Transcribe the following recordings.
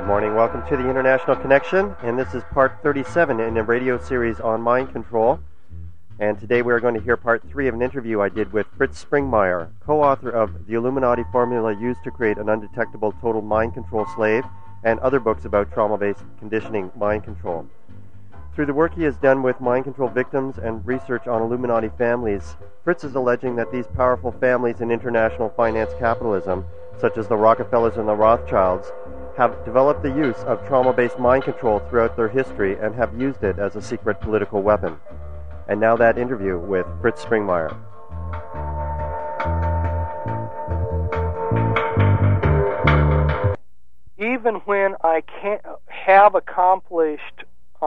Good morning. Welcome to the International Connection, and this is part 37 in a radio series on mind control. And today we are going to hear part 3 of an interview I did with Fritz Springmeier, co-author of The Illuminati Formula Used to Create an Undetectable Total Mind Control Slave, and other books about trauma-based conditioning mind control. Through the work he has done with mind control victims and research on Illuminati families, Fritz is alleging that these powerful families in international finance capitalism, such as the Rockefellers and the Rothschilds, have developed the use of trauma-based mind control throughout their history and have used it as a secret political weapon. And now that interview with Fritz Springmeier. Even when I can't have accomplished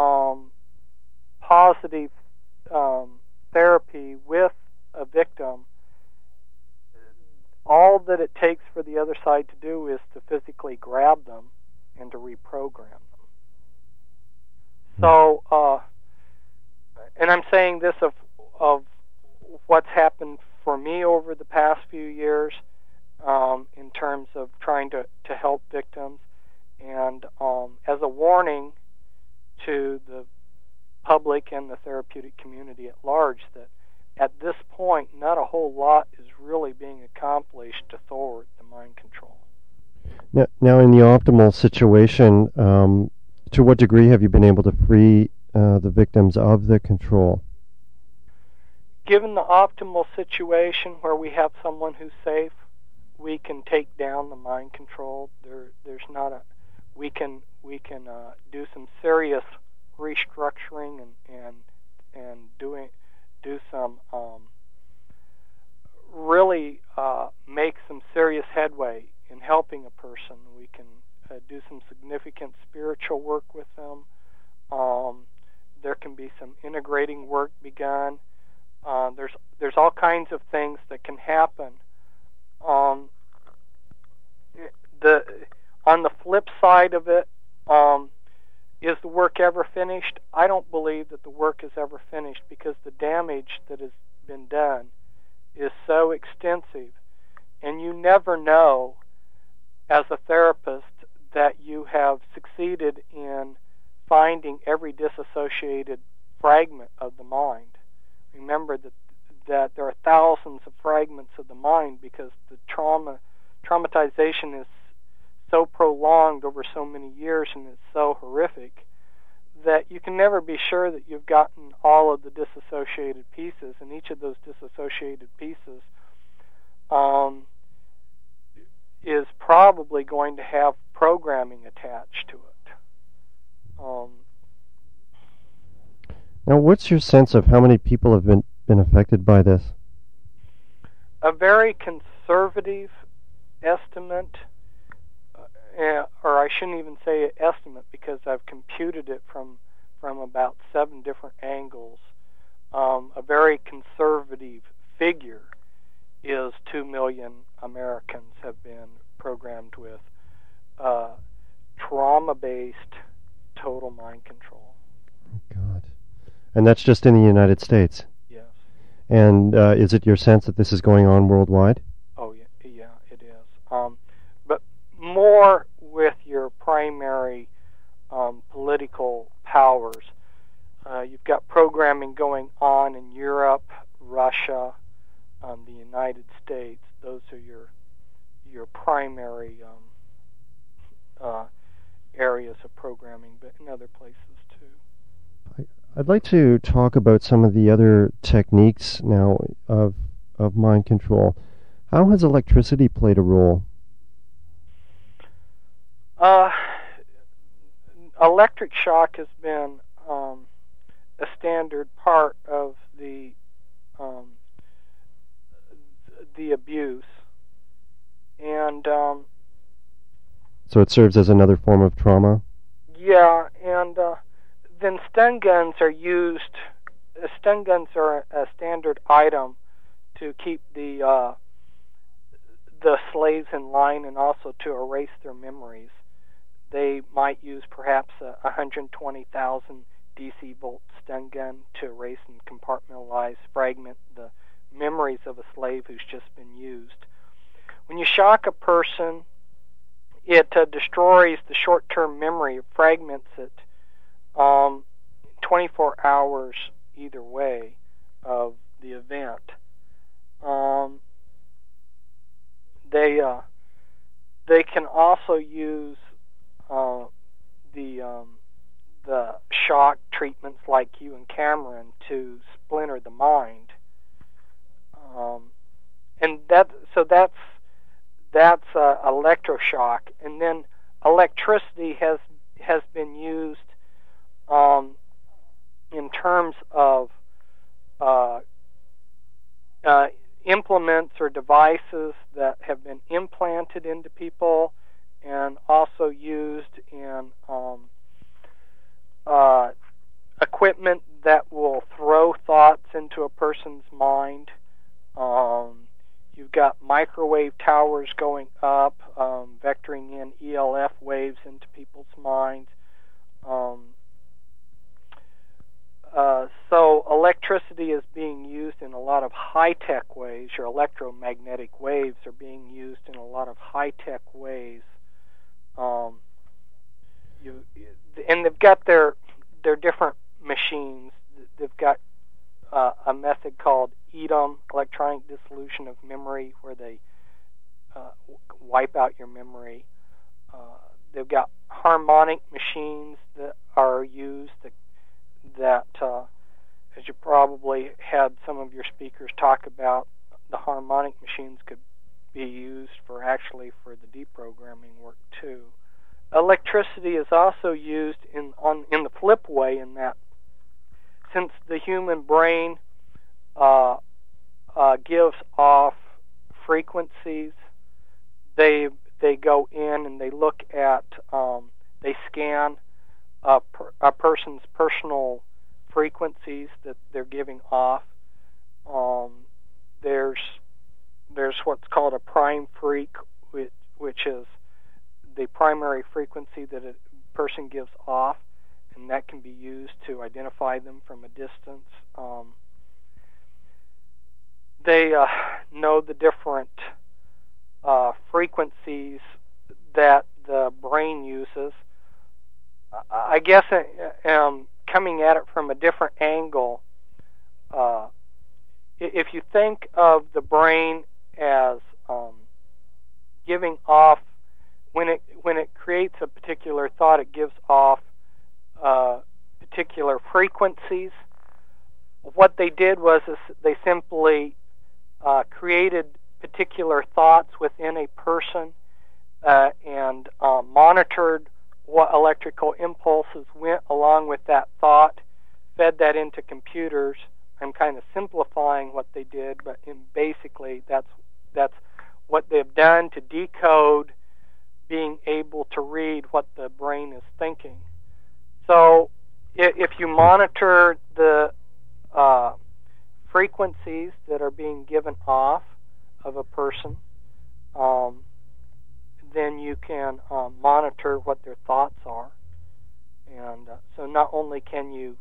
positive therapy with a victim, all that it takes for the other side to do is to physically grab them and to reprogram them. So, and I'm saying this of what's happened for me over the past few years in terms of trying to help victims, and as a warning to the public and the therapeutic community at large that at this point not a whole lot is really being accomplished to thwart the mind control. Now in the optimal situation, to what degree have you been able to free the victims of the control? Given the optimal situation where we have someone who's safe, we can take down the mind control. There's not a we can do some serious restructuring and do some really make some serious headway in helping a person. We can do some significant spiritual work with them. There can be some integrating work begun. There's all kinds of things that can happen. On the flip side of it, is the work ever finished? I don't believe that the work is ever finished because the damage that has been done is so extensive, and you never know as a therapist that you have succeeded in finding every disassociated fragment of the mind. Remember that there are thousands of fragments of the mind because the traumatization is so prolonged over so many years and it's so horrific that you can never be sure that you've gotten all of the disassociated pieces, and each of those disassociated pieces is probably going to have programming attached to it. Now, what's your sense of how many people have been affected by this? A very conservative estimate, or I shouldn't even say estimate because I've computed it from about 7 different angles. A very conservative figure is 2 million Americans have been programmed with trauma-based total mind control. Oh, God. And that's just in the United States? Yes. And is it your sense that this is going on worldwide? Oh, yeah, it is. But more with your primary political powers. You've got programming going on in Europe, Russia, the United States. Those are your primary areas of programming, but in other places too. I'd like to talk about some of the other techniques now of mind control. How has electricity played a role? Electric shock has been a standard part of the abuse, and so it serves as another form of trauma? Yeah, and then stun guns are used. Stun guns are a standard item to keep the slaves in line and also to erase their memories. They might use perhaps a 120,000 DC volt stun gun to erase and compartmentalize, fragment the memories of a slave who's just been used. When you shock a person, it destroys the short-term memory, it fragments it 24 hours either way of the event. They can also use the shock treatments like you and Cameron to splinter the mind, and that's electroshock. And then electricity has been used in terms of implements or devices that have been implanted into people, and also used in equipment that will throw thoughts into a person's mind. You've got microwave towers going up, vectoring in ELF waves into people's minds. So electricity is being used in a lot of high-tech ways. Your electromagnetic waves are being used in a lot of high-tech ways. And they've got their different machines. They've got a method called EDM, electronic dissolution of memory, where they wipe out your memory. They've got harmonic machines that are used that as you probably had some of your speakers talk about, the harmonic machines could be used for the deprogramming work too. Electricity is also used in the flip way, in that since the human brain gives off frequencies, they go in and they look at, they scan a person's personal frequencies that they're giving off. There's what's called a prime freq, which is the primary frequency that a person gives off, and that can be used to identify them from a distance. They know the different frequencies that the brain uses. I guess coming at it from a different angle, if you think of the brain as giving off, when it creates a particular thought, it gives off particular frequencies. What they did was they simply created particular thoughts within a person and monitored what electrical impulses went along with that thought, fed that into computers. I'm kind of simplifying what they did, but basically that's what they've done to decode being able to read what the brain is thinking. So if you monitor the frequencies that are being given off of a person, then you can monitor what their thoughts are. And so not only can you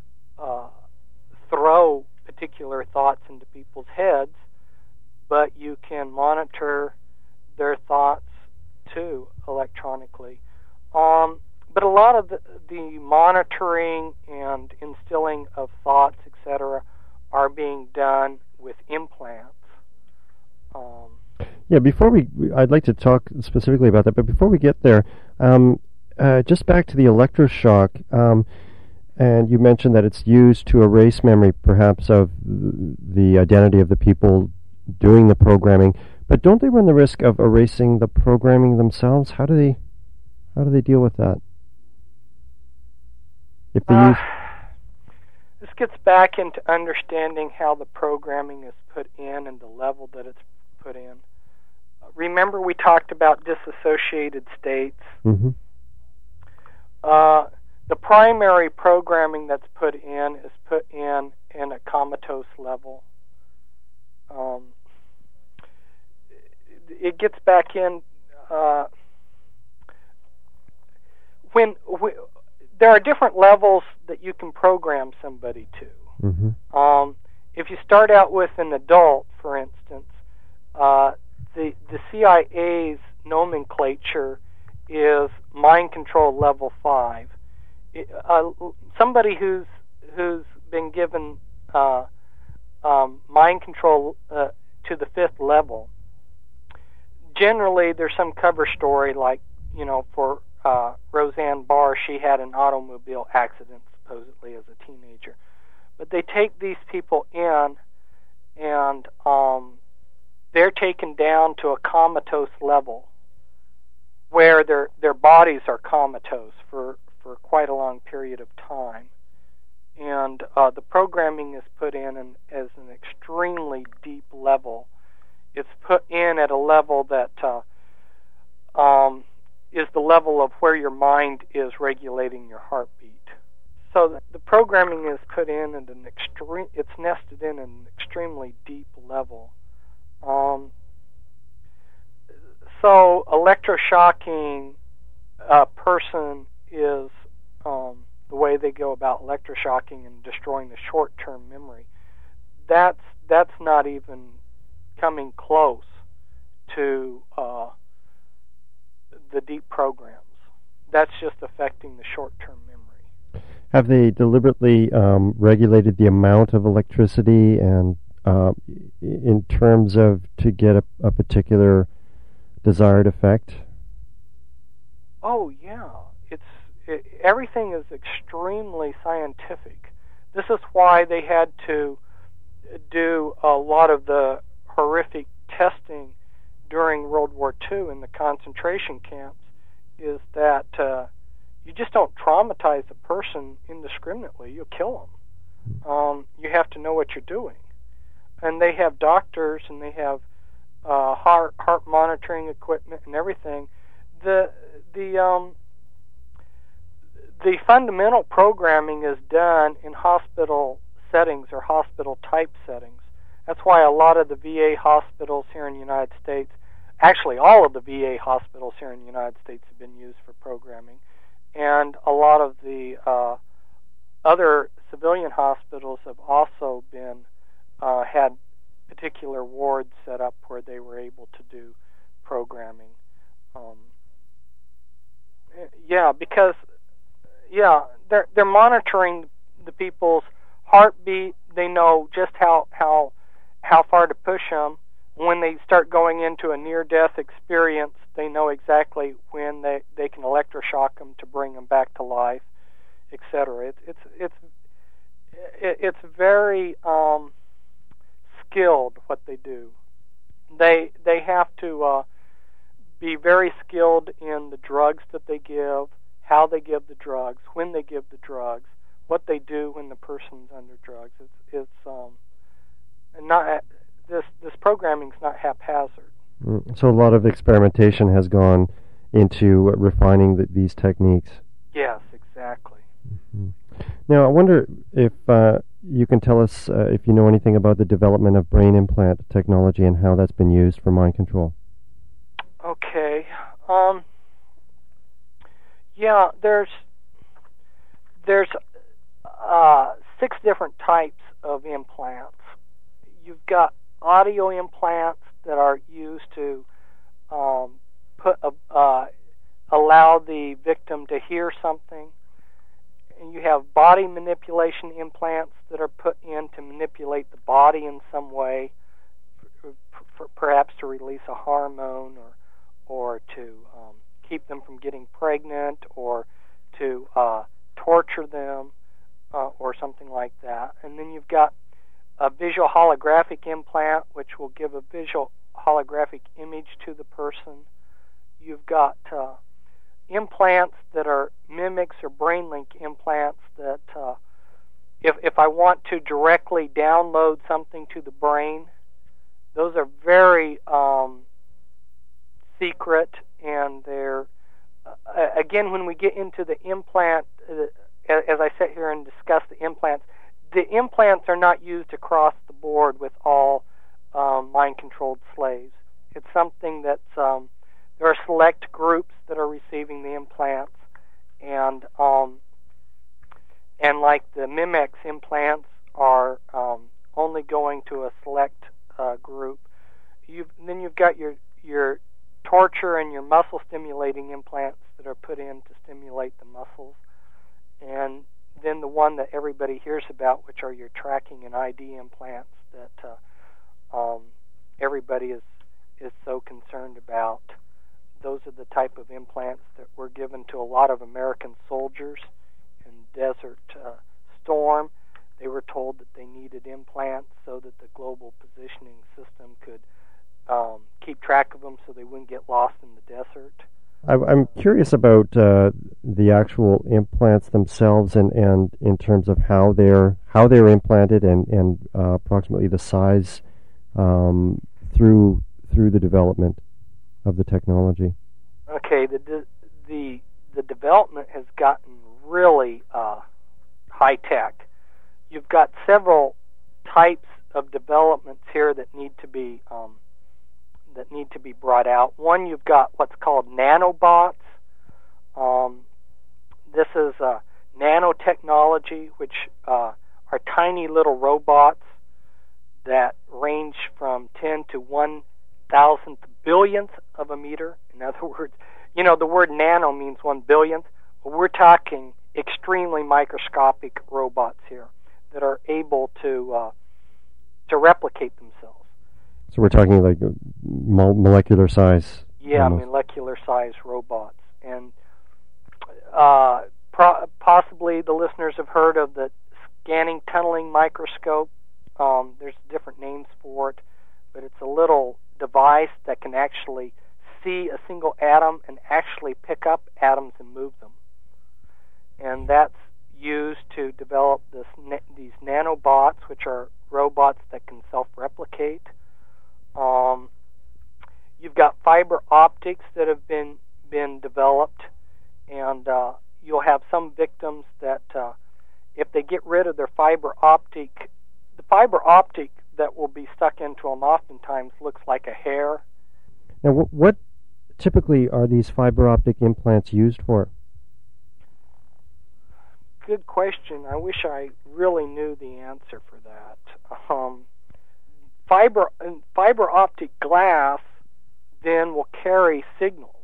throw particular thoughts into people's heads, but you can monitor their thoughts too electronically. But a lot of the monitoring and instilling of thoughts, etc., are being done with implants. Yeah, I'd like to talk specifically about that, but before we get there, just back to the electroshock, and you mentioned that it's used to erase memory, perhaps, of the identity of the people doing the programming, but don't they run the risk of erasing the programming themselves? How do they deal with that? If they use... This gets back into understanding how the programming is put in and the level that it's put in. Remember we talked about disassociated states? Mm-hmm. The primary programming that's put in is put in a comatose level. It gets back in when there are different levels that you can program somebody to. Mm-hmm. If you start out with an adult, for instance, the CIA's nomenclature is mind control level 5. Somebody who's been given mind control to the 5th level, generally there's some cover story, like, for Roseanne Barr, she had an automobile accident supposedly as a teenager. But they take these people in, and they're taken down to a comatose level where their bodies are comatose for quite a long period of time. And the programming is put in as an extremely deep level. It's put in at a level that is the level of where your mind is regulating your heartbeat. So the programming is put in at an extreme. It's nested in an extremely deep level. So electroshocking a person is the way they go about electroshocking and destroying the short-term memory. That's not even coming close to the deep programs. That's just affecting the short-term memory. Have they deliberately regulated the amount of electricity and in terms of to get a particular desired effect? Oh, yeah. Everything is extremely scientific. This is why they had to do a lot of the horrific testing during World War II in the concentration camps, is that you just don't traumatize a person indiscriminately. You kill them. You have to know what you're doing. And they have doctors, and they have heart monitoring equipment and everything. The fundamental programming is done in hospital settings or hospital type settings. That's why a lot of the VA hospitals here in the United States, actually all of the VA hospitals here in the United States, have been used for programming. And a lot of the other civilian hospitals have also been had particular wards set up where they were able to do programming. Because they're monitoring the people's heartbeat. They know just how far to push them. When they start going into a near-death experience, they know exactly when they can electroshock them to bring them back to life, etc. It's very skilled what they do. They have to be very skilled in the drugs that they give, how they give the drugs, when they give the drugs, what they do when the person's under drugs. It's not this programming's not haphazard. So a lot of experimentation has gone into refining these techniques. Yes, exactly. Mm-hmm. Now, I wonder if you can tell us if you know anything about the development of brain implant technology and how that's been used for mind control. Okay. There's 6 different types of implants. You've got audio implants that are used to allow the victim to hear something. And you have body manipulation implants that are put in to manipulate the body in some way, perhaps to release a hormone or to keep them from getting pregnant or to torture them or something like that. And then you've got a visual holographic implant, which will give a visual holographic image to the person. You've got implants that are mimics or brain link implants that if I want to directly download something to the brain, those are very secret, and they're again, when we get into the implant, as I sit here and discuss the implants are not used across the board with all mind-controlled slaves. It's something that's there are select groups that are receiving the implants, and like the Mimex implants are only going to a select group. Then you've got your torture and your muscle stimulating implants that are put in to stimulate the muscles. And then the one that everybody hears about, which are your tracking and ID implants that everybody is so concerned about. Those are the type of implants that were given to a lot of American soldiers in Desert Storm. They were told that they needed implants so that the global positioning system could keep track of them so they wouldn't get lost in the desert. I'm curious about the actual implants themselves, and in terms of how they're implanted, and approximately the size through the development of the technology. Okay, the development has gotten really high tech. You've got several types of developments here that need to be brought out. One, you've got what's called nanobots. This is nanotechnology, which are tiny little robots that range from 10 to 1,000th billionth of a meter. In other words, the word nano means 1 billionth. Well, we're talking extremely microscopic robots here that are able to replicate themselves. So we're talking like molecular size. Yeah, almost. Molecular size robots. And possibly the listeners have heard of the scanning tunneling microscope. There's different names for it, but it's a little device that can actually see a single atom and actually pick up atoms and move them. And that's used to develop these nanobots, which are robots that can self-replicate. You've got fiber optics that have been developed, and you'll have some victims that if they get rid of their fiber optic, the fiber optic that will be stuck into them oftentimes looks like a hair. Now, what typically are these fiber optic implants used for? Good question. I wish I really knew the answer for that. Fiber optic glass then will carry signals.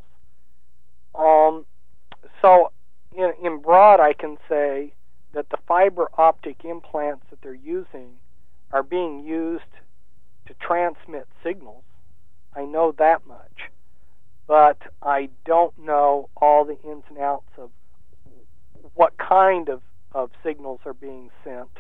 So in broad, I can say that the fiber optic implants that they're using are being used to transmit signals. I know that much. But I don't know all the ins and outs of what kind of signals are being sent.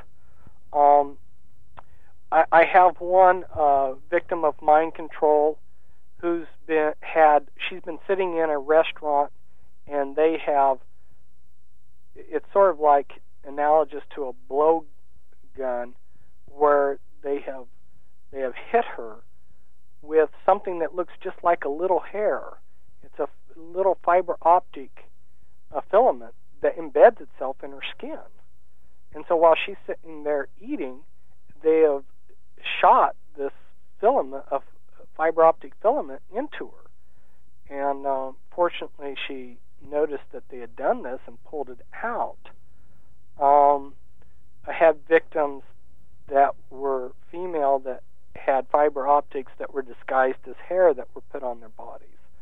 I have one victim of mind control who's she's been sitting in a restaurant, and they have, it's sort of like analogous to a blow gun, where they have hit her with something that looks just like a little hair. It's a little fiber optic filament that embeds itself in her skin. And so while she's sitting there eating, they have shot this filament, of fiber optic filament, into her. And fortunately, she noticed that they had done this and pulled it out. I had victims that were female that had fiber optics that were disguised as hair that were put on their bodies.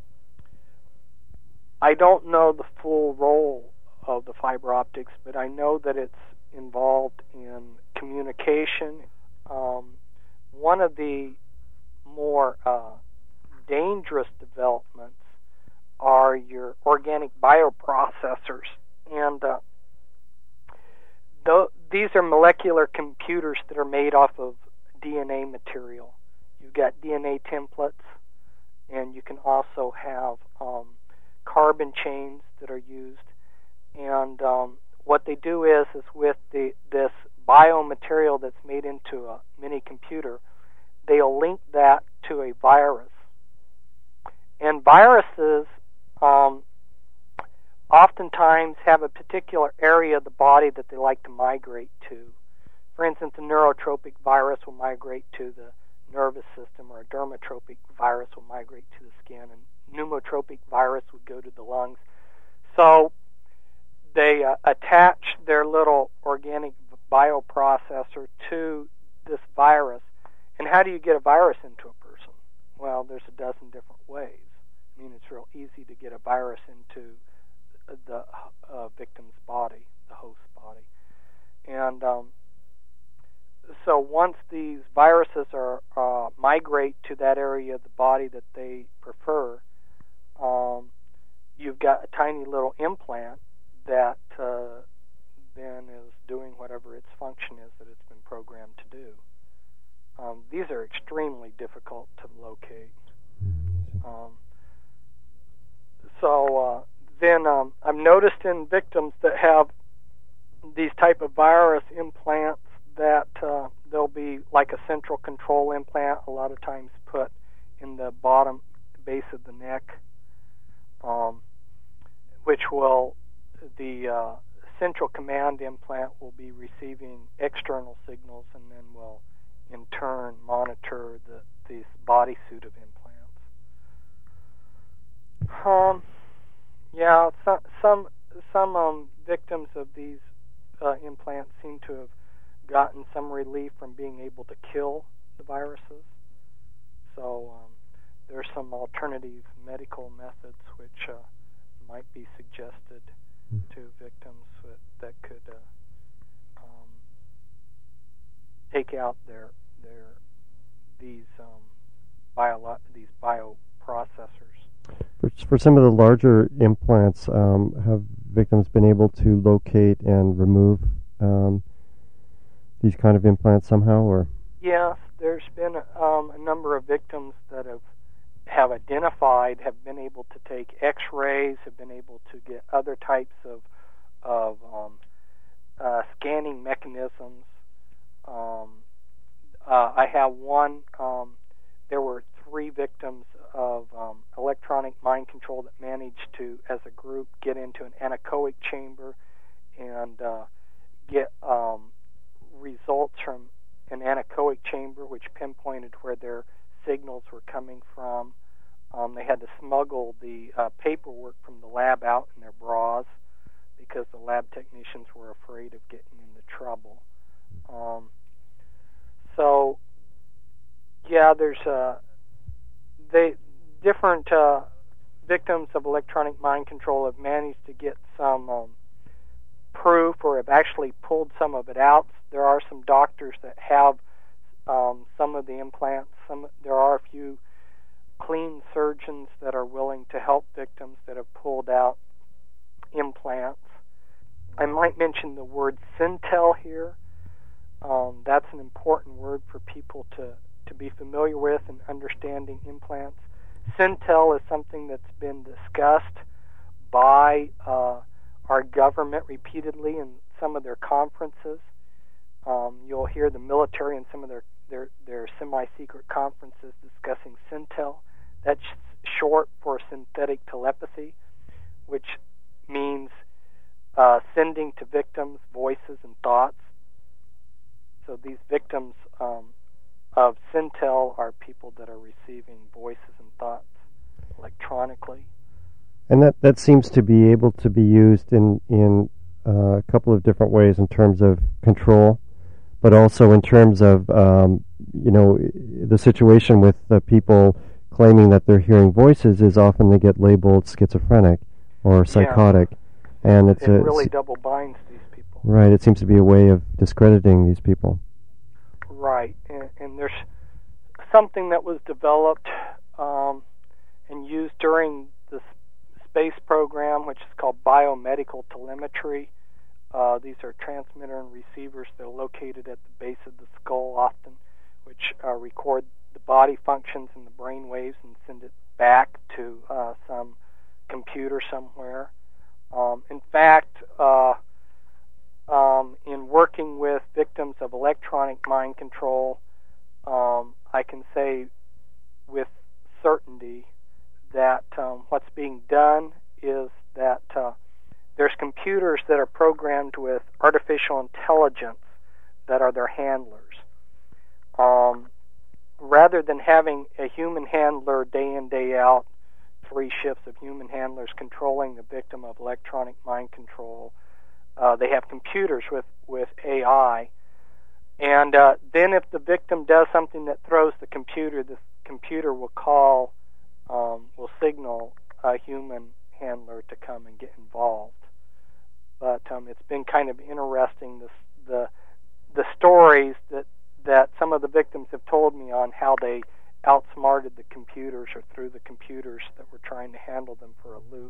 I don't know the full role of the fiber optics, but I know that it's involved in communication. One of the more dangerous developments are your organic bioprocessors, and these are molecular computers that are made off of DNA material. You've got DNA templates, and you can also have carbon chains that are used. And what they do is with this biomaterial that's made into a mini computer, they'll link that to a virus. And viruses oftentimes have a particular area of the body that they like to migrate to. For instance, a neurotropic virus will migrate to the nervous system, or a dermotropic virus will migrate to the skin, and pneumotropic virus would go to the lungs. So they attach their little organic bioprocessor to this virus. And how do you get a virus into a person? Well, there's a dozen different ways. I mean, it's real easy to get a virus into the victim's body, the host body. And so once these viruses migrate to that area of the body that they prefer, you've got a tiny little implant that then is doing whatever its function is that it's been programmed to do. These are extremely difficult to locate. Then I've noticed in victims that have these type of virus implants that there'll be like a central control implant, a lot of times put in the bottom base of the neck, which will, the central command implant will be receiving external signals and then will in turn monitor these bodysuit of implants. Some victims of these implants seem to have gotten some relief from being able to kill the viruses. So there are some alternative medical methods which might be suggested to victims that could take out these bioprocessors. For some of the larger implants, have victims been able to locate and remove these kind of implants somehow, or? Yes, there's been a number of victims that have identified, have been able to take X-rays, have been able to get other types of scanning mechanisms. I have one. There were 3 victims of electronic mind control that managed to, as a group, get into an anechoic chamber and get results from an anechoic chamber, which pinpointed where their signals were coming from. They had to smuggle the paperwork from the lab out in their bras because the lab technicians were afraid of getting into trouble. There's different victims of electronic mind control have managed to get some proof or have actually pulled some of it out. There are some doctors that have some of the implants. There are a few clean surgeons that are willing to help victims that have pulled out implants. I might mention the word Syntel here. That's an important word for people to be familiar with and understanding implants. Syntel is something that's been discussed by our government repeatedly in some of their conferences. You'll hear the military in some of their semi-secret conferences discussing Syntel. That's short for synthetic telepathy, which means sending to victims voices and thoughts. So these victims of Syntel are people that are receiving voices and thoughts electronically. And that seems to be able to be used in a couple of different ways in terms of control, but also in terms of the situation with the people claiming that they're hearing voices is often they get labeled schizophrenic or psychotic, and it really double binds these people. Right. It seems to be a way of discrediting these people. Right, and there's something that was developed and used during the space program, which is called biomedical telemetry. These are transmitter and receivers that are located at the base of the skull often, which record the body functions and the brain waves and send it back to some computer somewhere. In fact, in working with victims of electronic mind control, I can say with certainty that what's being done is that there's computers that are programmed with artificial intelligence that are their handlers. Rather than having a human handler day in, day out, 3 shifts of human handlers controlling the victim of electronic mind control, they have computers with AI. And then if the victim does something that throws the computer will signal a human handler to come and get involved. But it's been kind of interesting, the stories that some of the victims have told me on how they outsmarted the computers or threw the computers that were trying to handle them for a loop.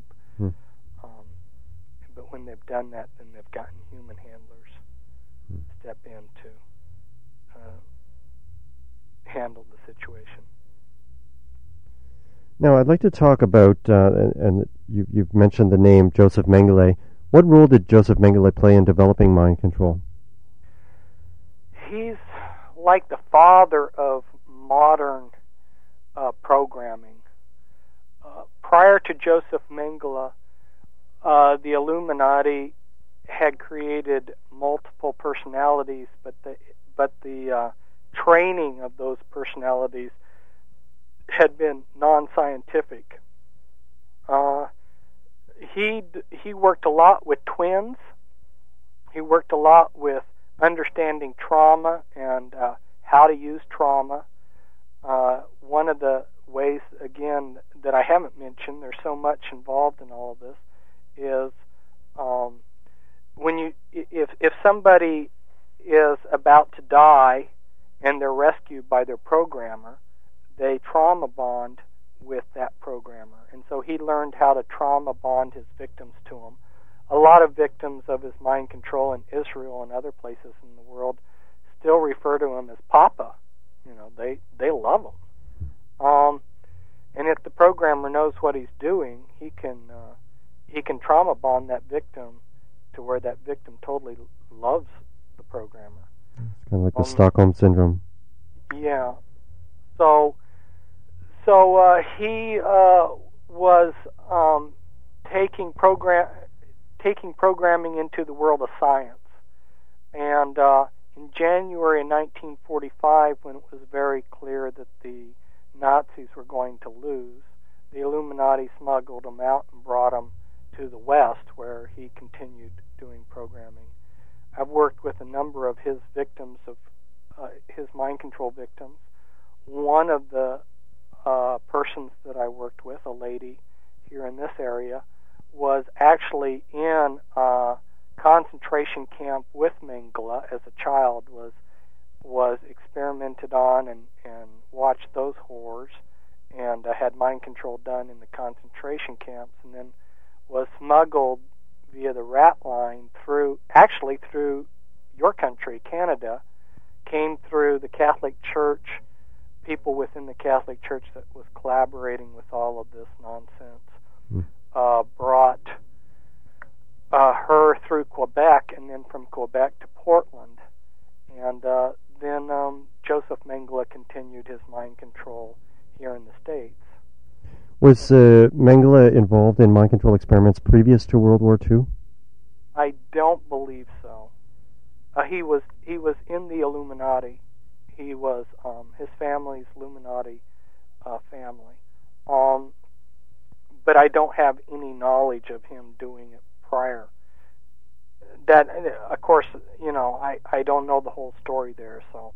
But when they've done that, then they've gotten human handlers step in to handle the situation. Now, I'd like to talk about, and you've mentioned the name Joseph Mengele. What role did Joseph Mengele play in developing mind control? He's like the father of modern programming. Prior to Joseph Mengele, the Illuminati had created multiple personalities, but the training of those personalities had been non-scientific. He worked a lot with twins. He worked a lot with understanding trauma and how to use trauma. One of the ways, again, that I haven't mentioned, there's so much involved in all of this, is if somebody is about to die and they're rescued by their programmer, they trauma bond with that programmer. And so he learned how to trauma bond his victims to him. A lot of victims of his mind control in Israel and other places in the world still refer to him as Papa. You know, they love him. And if the programmer knows what he's doing, he can trauma bond that victim to where that victim totally loves the programmer. It's kind of like the Stockholm Syndrome. Yeah. So he was taking programming into the world of science. And in January of 1945, when it was very clear that the Nazis were going to lose, the Illuminati smuggled him out and brought him to the West, where he continued doing programming. I've worked with a number of his victims, of his mind control victims. One of the persons that I worked with, a lady here in this area, was actually in a concentration camp with Mengele as a child, was experimented on and watched those horrors, and had mind control done in the concentration camps, and then was smuggled via the rat line through your country, Canada, came through the Catholic Church, people within the Catholic Church that was collaborating with all of this nonsense, brought her through Quebec, and then from Quebec to Portland. And then Joseph Mengele continued his mind control here in the States. Was Mengele involved in mind control experiments previous to World War II? I don't believe so. He was in the Illuminati. He was his family's Illuminati family. But I don't have any knowledge of him doing it prior. That, of course, I don't know the whole story there. So,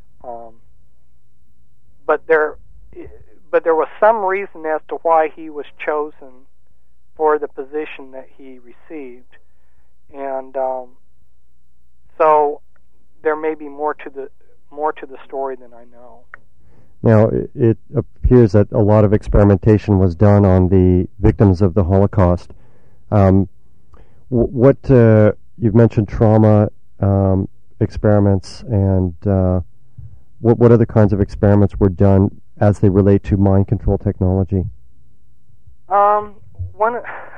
but there was some reason as to why he was chosen for the position that he received, and so there may be more to the story than I know. Now, it appears that a lot of experimentation was done on the victims of the Holocaust. You've mentioned trauma experiments, and what other kinds of experiments were done as they relate to mind control technology? One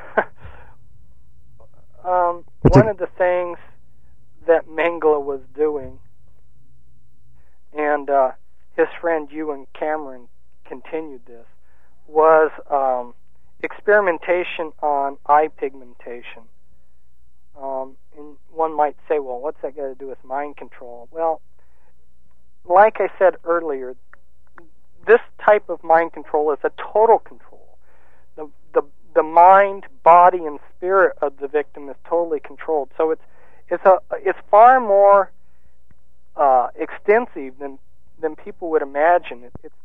of the things that Mengele was doing, and his friend Ewan Cameron continued this, was experimentation on eye pigmentation. And one might say, well, what's that got to do with mind control? Well, like I said earlier, this type of mind control is a total control. The mind, body, and spirit of the victim is totally controlled. So it's far more extensive than people would imagine. It's